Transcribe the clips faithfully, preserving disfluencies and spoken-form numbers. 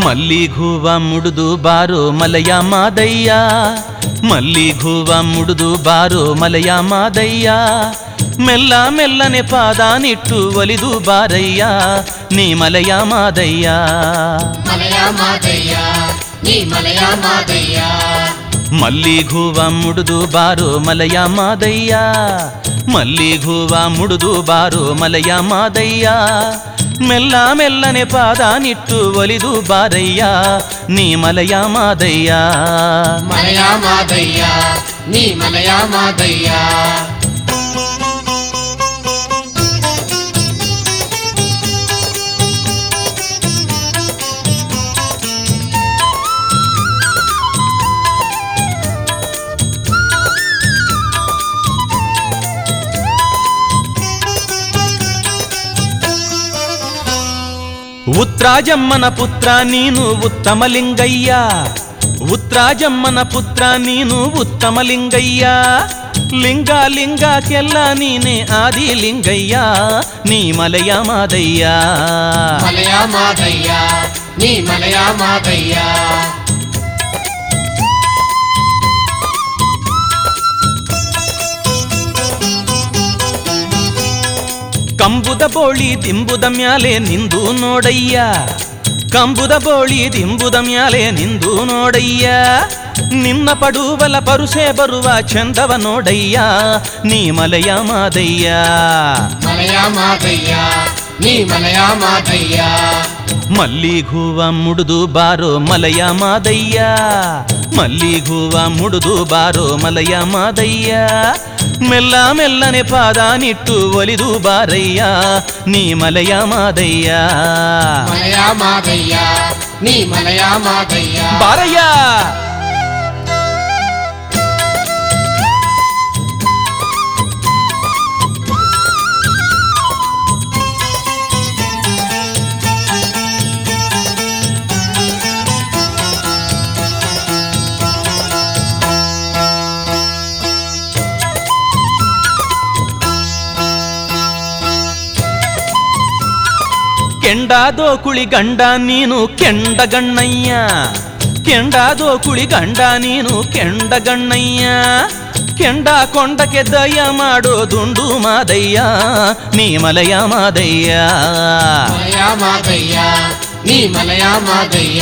ಮಲ್ಲಿಗೂವ ಮುಡಿದು ಬಾರೋ ಮಲಯ ಮಾದಯ್ಯ, ಮಲ್ಲಿಗೂವ ಮುಡಿದು ಬಾರೋ ಮಲಯ ಮಾದಯ್ಯ, ಮೆಲ್ಲ ಮೆಲ್ಲನೆ ಪಾದ ನಿಟ್ಟು ಒಲಿದು ಬಾರಯ್ಯ ನೀ ಮಲಯ ಮಾದಯ್ಯ, ಮಲಯ ಮಾದಯ್ಯ ನೀ ಮಲಯ ಮಾದಯ್ಯ. ಮಲ್ಲಿಗೂವ ಮುಡಿದು ಬಾರೋ ಮಲಯ ಮಾದಯ್ಯ, ಮಲ್ಲಿಗೂವ ಮುಡಿದು ಬಾರೋ ಮಲಯ ಮಾದಯ್ಯ, ಮೆಲ್ಲ ಮೆಲ್ಲನೆ ಪಾದ ನಿಟ್ಟು ಒಲಿದು ಬಾರಯ್ಯ ನೀ ಮಲಯ ಮಾದಯ್ಯ, ಮಲಯ ಮಾದಯ್ಯ ನೀ ಮಲಯ ಮಾದಯ್ಯ. ಉತ್ರಾಜಮ್ಮನ ಪುತ್ರ ನೀನು ಉತ್ತಮಲಿಂಗಯ್ಯ, ಉತ್ರಾಜಮ್ಮನ ಪುತ್ರ ನೀನು ಉತ್ತಮಲಿಂಗಯ್ಯ, ಲಿಂಗ ಲಿಂಗಕ್ಕೆಲ್ಲ ನೀನೆ ಆದಿಲಿಂಗಯ್ಯ ನೀ ಮಲಯ ಮಾದಯ್ಯ, ಮಲಯ ಮಾದಯ್ಯ ನೀ ಮಲಯ ಮಾದಯ್ಯ. ಕಂಬುದ ಬೋಳಿ ದಿಂಬುದ ಮ್ಯಾಲೆ ನಿಂದು ನೋಡಯ್ಯ, ಕಂಬುದ ಬೋಳಿ ದಿಂಬುದ ಮ್ಯಾಲೆ ನಿಂದು ನೋಡಯ್ಯ, ನಿನ್ನ ಪಡುವಲ ಪರುಸೆ ಬರುವ ಚಂದವ ನೋಡಯ್ಯ ನೀ ಮಲಯ ಮಾದಯ್ಯ, ಮಲಯ ಮಾದಯ್ಯ ನೀ ಮಲಯ ಮಾದಯ್ಯ. ಮಲ್ಲಿಗೂವ ಮುಡಿದು ಬಾರೋ ಮಲಯ ಮಾದಯ್ಯ, ಮಲ್ಲಿಗೂವ ಮುಡಿದು ಬಾರೋ ಮಲಯ ಮಾದಯ್ಯ, ಮೆಲ್ಲ ಮೆಲ್ಲನೆ ಪಾದ ನಿಟ್ಟು ಒಲಿದು ಬಾರಯ್ಯ ನೀ ಮಲಯ ಮಾದಯ್ಯ, ಮಲಯ ಮಾದಯ್ಯ ನೀ ಮಲಯ ಮಾದಯ್ಯ. ಬಾರಯ್ಯ. ಕೆಂಡಾದೋ ಕುಳಿ ಗಂಡ ನೀನು ಕೆಂಡ ಗಣ್ಣಯ್ಯ, ಕೆಂಡಾದೋ ಕುಳಿ ಗಂಡ ನೀನು ಕೆಂಡ ಗಣ್ಣಯ್ಯ, ಕೆಂಡ ಕೊಂಡಕ್ಕೆ ದಯ ಮಾಡೋ ದುಂಡು ಮಾದಯ್ಯ ನೀ ಮಲಯ ಮಾದಯ್ಯ, ಮಲಯ ಮಾದಯ್ಯ ನೀ ಮಲಯ ಮಾದಯ್ಯ.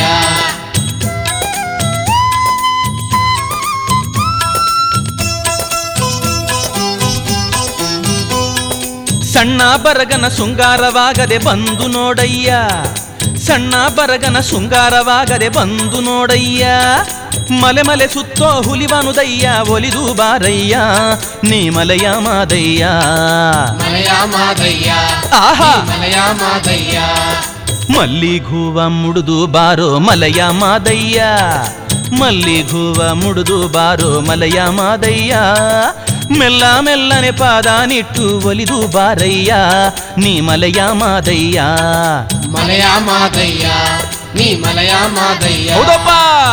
ಸಣ್ಣ ಬರಗನ ಶೃಂಗಾರವಾಗದೆ ಬಂದು ನೋಡಯ್ಯ, ಸಣ್ಣ ಬರಗನ ಶೃಂಗಾರವಾಗದೆ ಬಂದು ನೋಡಯ್ಯ, ಮಲೆ ಮಲೆ ಸುತ್ತೋ ಹುಲಿವನುದಯ್ಯ ಒಲಿದು ಬಾರಯ್ಯ ನೀ ಮಲಯ ಮಾದಯ್ಯ, ಮಲಯ ಮಾದಯ್ಯ ಆಹಾ ಮಲಯ ಮಾದಯ್ಯ. ಮಲ್ಲಿಗೂವ ಮುಡಿದು ಬಾರೋ ಮಲಯ ಮಾದಯ್ಯ, ಮಲ್ಲಿಗೂವ ಮುಡಿದು ಬಾರೋ ಮಲಯ ಮಾದಯ್ಯ, ಮೆಲ್ಲ ಮೆಲ್ಲನೆ ಪಾದ ನಿಟ್ಟು ಒಲಿದು ಬಾರಯ್ಯ ನೀ ಮಲಯ ಮಾದಯ್ಯ, ಮಲಯ ಮಾದಯ್ಯ ನೀ ಮಲಯ ಮಾದಯ್ಯ. ಹೌದಪ್ಪ.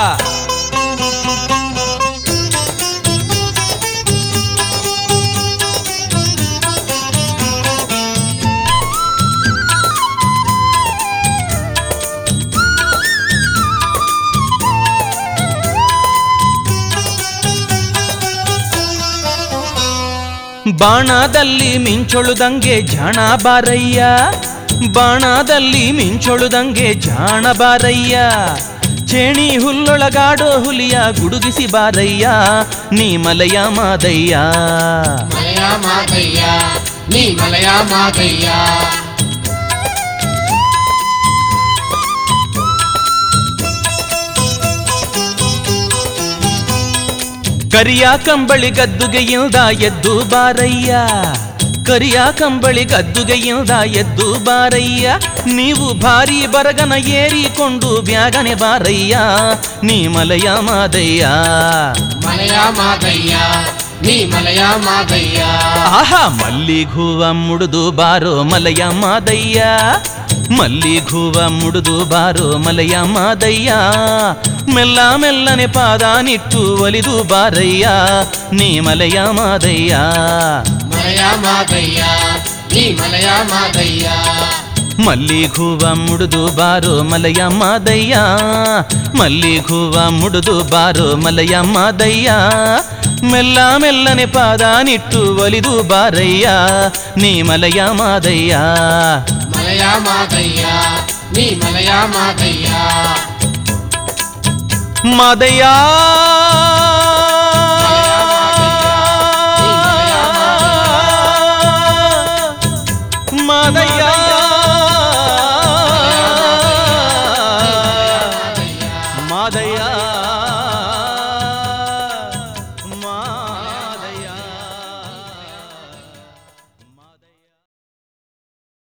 ಬಾಣದಲ್ಲಿ ಮಿಂಚೊಳುದಂಗೆ ಜಾಣ ಬಾರಯ್ಯ, ಬಾಣದಲ್ಲಿ ಮಿಂಚೊಳುದಂಗೆ ಜಾಣ ಬಾರಯ್ಯ, ಚೇಣಿ ಹುಲ್ಲೊಳಗಾಡೋ ಹುಲಿಯ ಗುಡುಗಿಸಿ ಬಾರಯ್ಯ ನೀ ಮಲಯ ಮಾದಯ್ಯ, ಮಲಯ ಮಾದಯ್ಯ ನೀ ಮಲಯ ಮಾದಯ್ಯ. ಕರಿಯ ಕಂಬಳಿ ಗದ್ದುಗೆಯಿಂದ ಎದ್ದು ಬಾರಯ್ಯ, ಕರಿಯ ಕಂಬಳಿ ಗದ್ದುಗೆಯಿಂದ ಎದ್ದು ಬಾರಯ್ಯ, ನೀವು ಭಾರಿ ಬರಗನ ಏರಿಕೊಂಡು ಬ್ಯಾಗನೆ ಬಾರಯ್ಯ ನೀ ಮಲಯ ಮಾದಯ್ಯ, ಮಲಯ ಮಾದಯ್ಯ ನೀ ಮಲಯ ಮಾದಯ್ಯ. ಆಹಾ ಮಲ್ಲಿಗೂವ ಮುಡಿದು ಬಾರೋ ಮಲಯ ಮಾದಯ್ಯ, ಮಲ್ಲಿಗೂವ ಮುಡಿದು ಬಾರೋ ಮಲಯ ಮಾದಯ್ಯ, ಮೆಲ್ಲ ಮೆಲ್ಲನೆ ಪಾದ ನಿಟ್ಟು ಒಲಿದು ಬಾರಯ್ಯ ನೀ ಮಲಯ ಮಾದಯ್ಯ, ಮಲಯ ಮಾದಯ್ಯ ನೀ ಮಲಯ ಮಾದಯ್ಯ. ಮಲ್ಲಿಗೂವ ಮುಡಿದು ಬಾರೋ ಮಲಯ ಮಾದಯ್ಯ ಮಲ್ಲಿಗೂವ ಮುಡಿದು ಬಾರೋ ಮಲಯ ಮಾದಯ್ಯ ಮೆಲ್ಲ ಮೆಲ್ಲನೆ ಪಾದ ನಿಟ್ಟು ಒಲಿದು ಬಾರಯ್ಯ ನೀ ಮಲಯ ಮಾದಯ್ಯ ಮಲಯ ಮಾದಯ್ಯ ನೀ ಮಲಯ ಮಾದಯ್ಯ ಮಾದಯ್ಯ